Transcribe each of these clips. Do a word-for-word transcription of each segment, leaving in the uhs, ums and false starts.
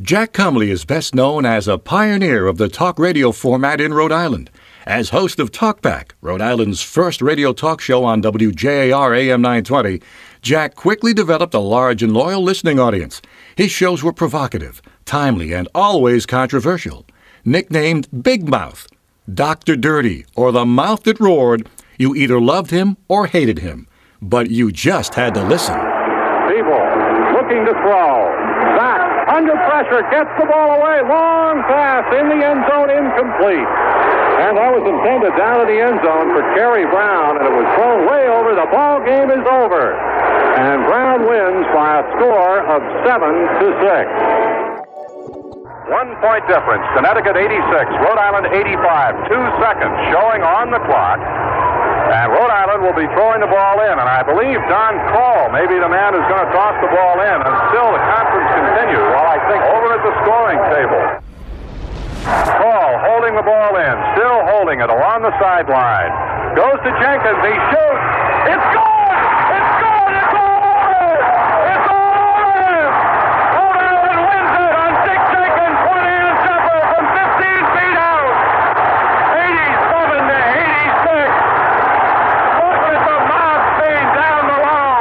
Jack Cumley is best known as a pioneer of the talk radio format in Rhode Island. As host of Talkback, Rhode Island's first radio talk show on W J A R A M nine twenty, Jack quickly developed a large and loyal listening audience. His shows were provocative, timely, and always controversial. Nicknamed Big Mouth, Doctor Dirty, or the Mouth That Roared, you either loved him or hated him, but you just had to listen. People looking to throw. Back, under pressure, gets the ball away. Long pass in the end zone, incomplete. And that was intended down in the end zone for Kerry Brown, and it was thrown way over. The ball game is over. And Brown wins by a score of seven to six. One point difference. Connecticut eighty-six, Rhode Island eighty-five. Two seconds showing on the clock. And Rhode Island will be throwing the ball in. And I believe Don Call may be the man who's going to toss the ball in. And still the conference continues while I think over at the scoring table. Call holding the ball in, still holding it along the sideline. Goes to Jenkins. He shoots. It's good! It's good! It's over! It's over! Rhode Island wins it on Dick Jenkins, twenty and Zephyr from fifteen feet out. eighty-seven to eighty-six. Look at the mob scene down below.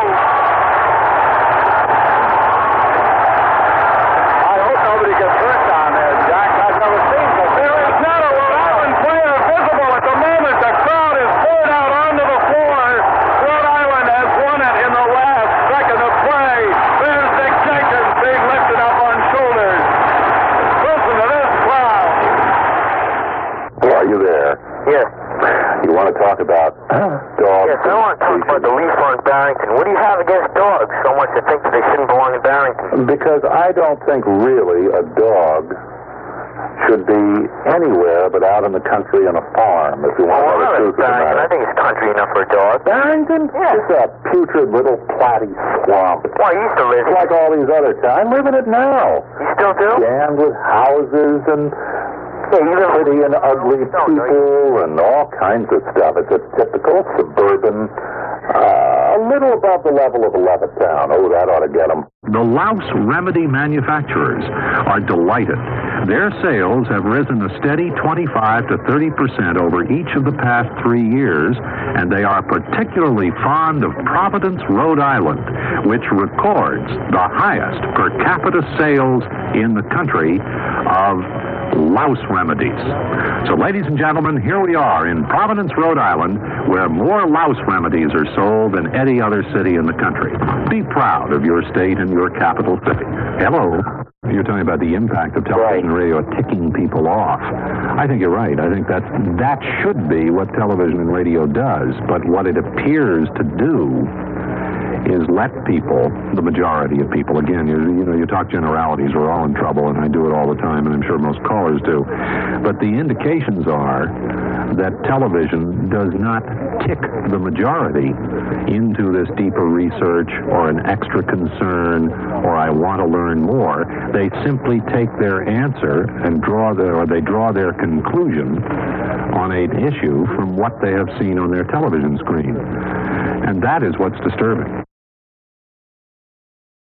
I hope nobody gets hurt down there, Jack. I've never seen so. There is not a Rhode Island player visible at the moment. The crowd is poured out onto the floor. Rhode Island has won it in the last second of play. There's Dick Jenkins being lifted up on shoulders. Listen to this crowd. Are you there? Yes. You want to talk about dogs? Yes, I want to talk about the leaf on Barrington. What do you have against dogs so much to think that they shouldn't belong in Barrington? Because I don't think really a dog should be anywhere but out in the country on a farm, if you want to know the truth of the Barrington. I matter. think it's country enough for a dog. Barrington? Yeah. It's a putrid little platty swamp. Well, I used to live It's like all these other towns. I live in it now. You still do? Jammed with houses and Yeah, you live pretty and ugly No, no, you- people and all kinds of stuff. It's a typical suburban, uh, a little above the level of a Levittown. Oh, that ought to get them. The Louse Remedy manufacturers are delighted. Their sales have risen a steady twenty-five to thirty percent over each of the past three years, and they are particularly fond of Providence, Rhode Island, which records the highest per capita sales in the country of louse remedies. So, ladies and gentlemen, here we are in Providence, Rhode Island, where more louse remedies are sold than any other city in the country. Be proud of your state and your capital city. Hello. You're talking about the impact of television and radio ticking people off. I think you're right. I think that that should be what television and radio does. But what it appears to do is let people, the majority of people, again, you, you know, you talk generalities, we're all in trouble, and I do it all the time, and I'm sure most callers do. But the indications are that television does not tick the majority into this deeper research or an extra concern or I want to learn more. They simply take their answer and draw their, or they draw their conclusion on an issue from what they have seen on their television screen. And that is what's disturbing.